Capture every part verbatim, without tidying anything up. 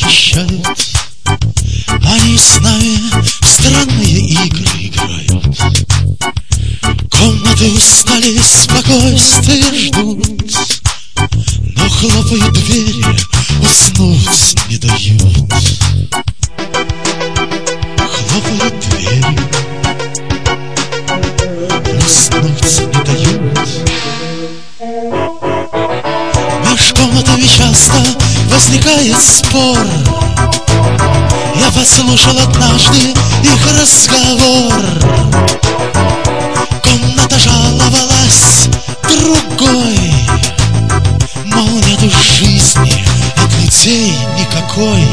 похищают. Они с нами в странные игры играют. Комнаты устали, спокойствие ждут, но хлопают двери, уснуть не дают. Хлопают двери, уснуть не дают. Меж комнатами часто возникает спор. Я послушал однажды их разговор. Комната жаловалась другой, мол, нету жизни от людей никакой.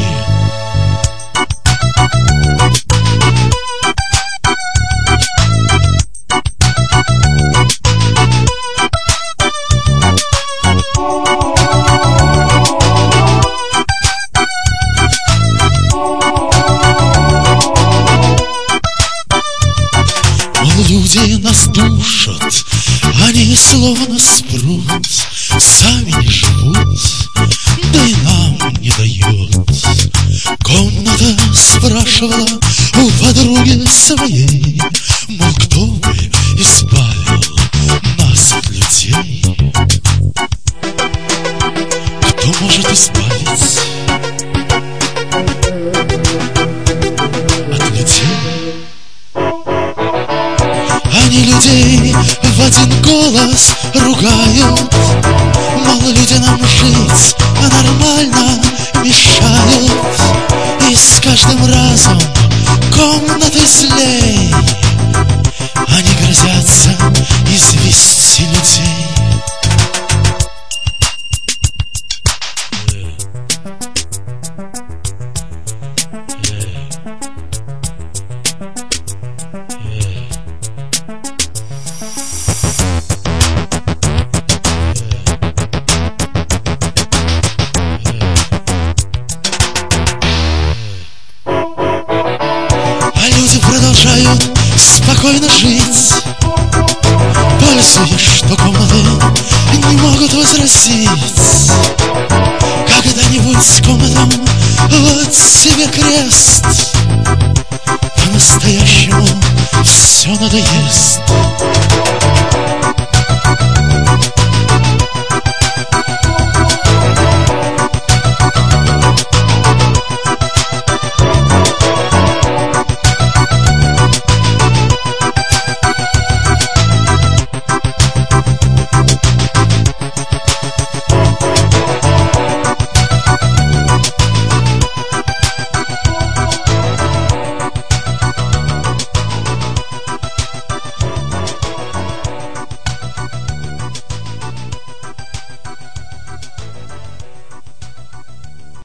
Люди нас душат, они словно спрут, сами не живут, да и нам не дают. Комната спрашивала у подруги своей, мол, кто бы избавил нас от людей? Кто может избавить от людей? Они людей в один голос ругают, мол, люди нам жить, а нормально мешают. И с каждым разом комнаты злей, они грозятся извести людей. Продолжают спокойно жить, пользуясь, что комнаты не могут возразить. Когда-нибудь комнатам вот тебе крест, по-настоящему все надоест.